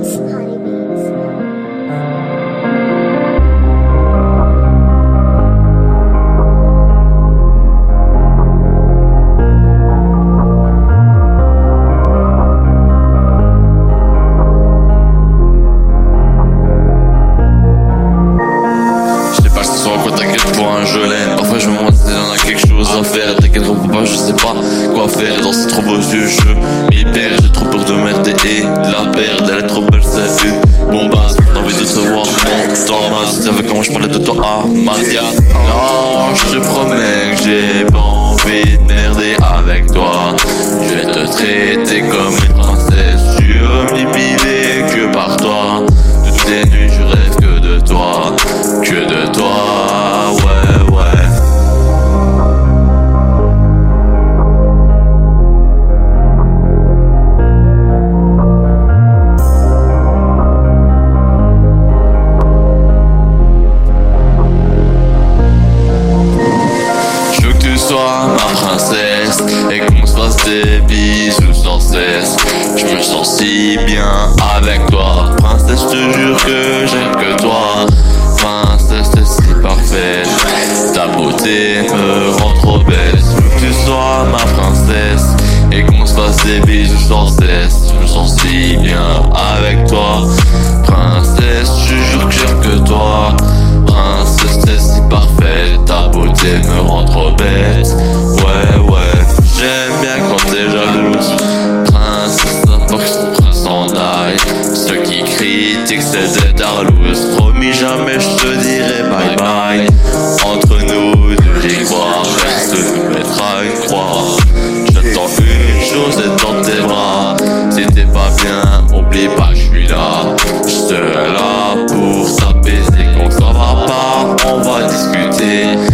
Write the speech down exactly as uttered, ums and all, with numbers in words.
Beats, Honey Beats. Je l'aime, parfois je me demande si j'en a quelque chose à faire. T'inquiète gros papa, je sais pas quoi faire dans ces trop beaux yeux. Je m'y perds, j'ai trop peur de merde et de la perdre. Elle est trop belle, c'est une bombasse. J'ai envie de te voir longtemps. Tu savais comment je parlais de toi à Marianne. Non, je te promets que j'ai pas envie de merder avec toi. Je vais te traiter comme une princesse. Je suis omnibulé que par toi. Toutes les nuits je rêve que de toi, que de toi. Sois ma princesse et qu'on se fasse des bisous sans cesse. Je me sens si bien avec toi. Princesse, je te jure que j'aime que toi. Princesse, t'es si parfaite. Ta beauté me rend trop belle. Je veux que tu sois ma princesse et qu'on se fasse des bisous sans cesse. Je me sens si bien avec toi. Princesse, je te jure que j'aime que toi. Princesse, t'es si parfaite. Ta beauté me rend trop bête. Ouais, ouais, j'aime bien quand t'es jalouse. Princesse, n'importe que son prince en aille. Ceux qui critiquent, c'est des darlouses. Promis, jamais je te dirai bye bye. Entre nous, deux j'y crois. Reste nous mettra une croix. J'attends une chose, être dans tes bras. Si t'es pas bien, oublie pas, je suis là. Je serai là pour t'apaiser. Quand ça va pas, on va discuter.